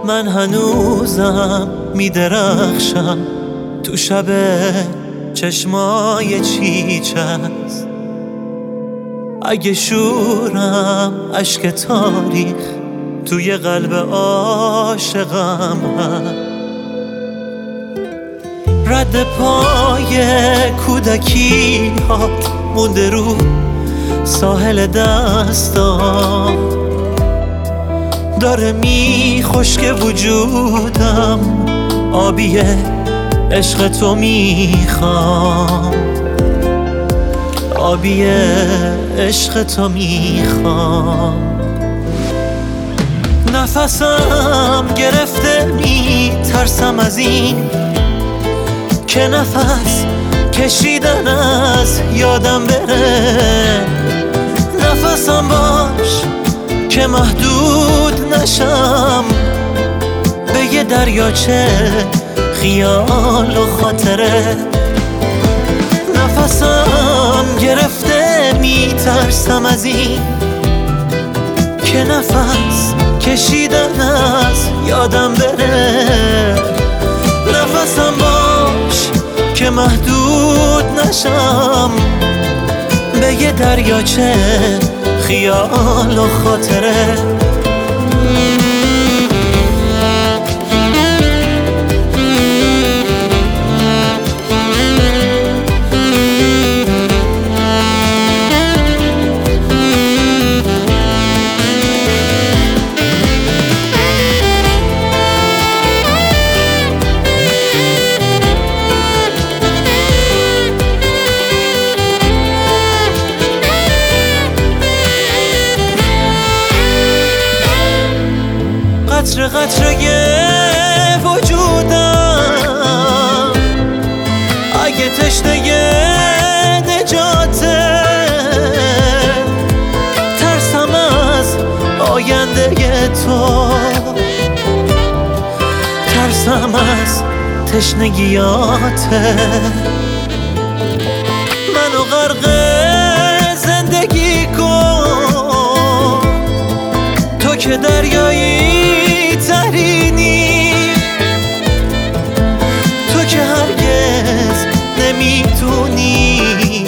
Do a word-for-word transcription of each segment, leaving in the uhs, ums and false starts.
من هنوزم میدرخشم تو شب چشمای چیچست. اگه شورم اشک تاریخ توی قلب عاشقم هست. رد پای کودکی ها مونده رو ساحل دستام، داره میخشک وجودم، آبیه عشق تو میخوام، آبیه عشق تو میخوام. نفسم گرفته میترسم از این که نفس کشیدن از یادم بره. نفسم باش که محدود نشم به یه دریاچه خیال و خاطره. نفسم گرفته میترسم از این که نفس کشیدن از یادم بره. نفسم باش که محدود نشم به یه دریاچه خیال و خاطره. قطره قطره وجودم اگه تشنه نجاته، ترسم از آینده تو، ترسم از تشنگیاته. منو غرق زندگی کن تو که دریایی ترینی، تو که هرگز نمیتونی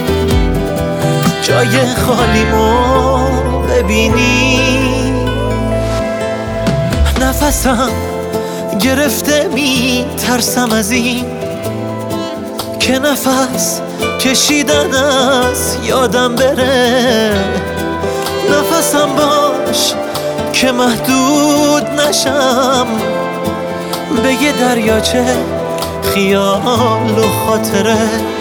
جای خالیمو ببینی. نفسم گرفته میترسم از این که نفس کشیدن از یادم بره. نفسم باش که محدود نشم به یه دریاچه خیال و خاطره.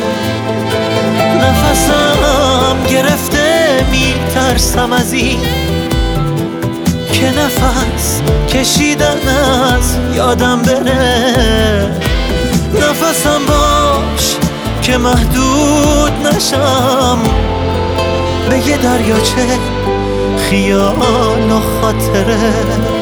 نفسم گرفته میترسم از این که نفس کشیدن از یادم بره. نفسم باش که محدود نشم به یه دریاچه خیال و خاطره.